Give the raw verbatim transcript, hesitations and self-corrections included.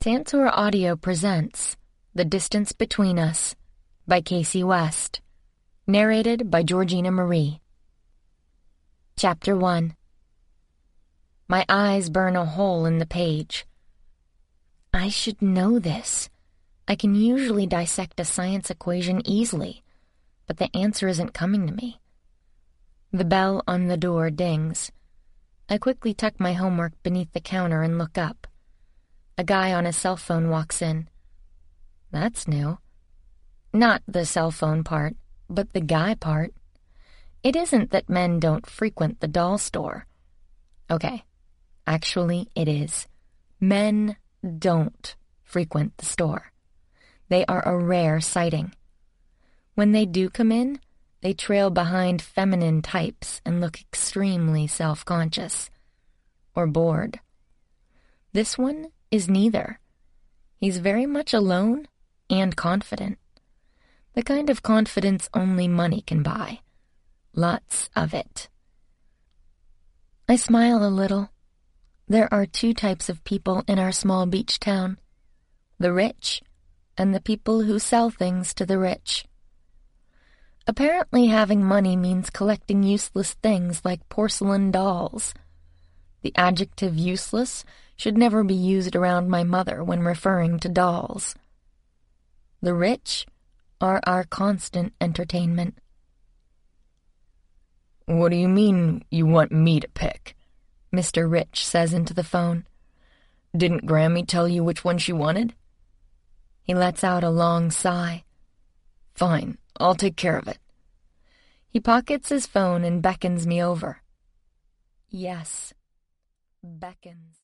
Tantor Audio presents The Distance Between Us by Casey West, narrated by Georgina Marie. Chapter one. My eyes burn a hole in the page. I should know this. I can usually dissect a science equation easily, but the answer isn't coming to me. The bell on the door dings. I quickly tuck my homework beneath the counter and look up. A guy on his cell phone walks in. That's new. Not the cell phone part, but the guy part. It isn't that men don't frequent the doll store. Okay, actually it is. Men don't frequent the store. They are a rare sighting. When they do come in, they trail behind feminine types and look extremely self-conscious. Or bored. This one is neither. He's very much alone and confident. The kind of confidence only money can buy. Lots of it. I smile a little. There are two types of people in our small beach town. The rich and the people who sell things to the rich. Apparently having money means collecting useless things like porcelain dolls. The adjective useless should never be used around my mother when referring to dolls. The rich are our constant entertainment. What do you mean you want me to pick? Mister Rich says into the phone. Didn't Grammy tell you which one she wanted? He lets out a long sigh. Fine, I'll take care of it. He pockets his phone and beckons me over. Yes, beckons.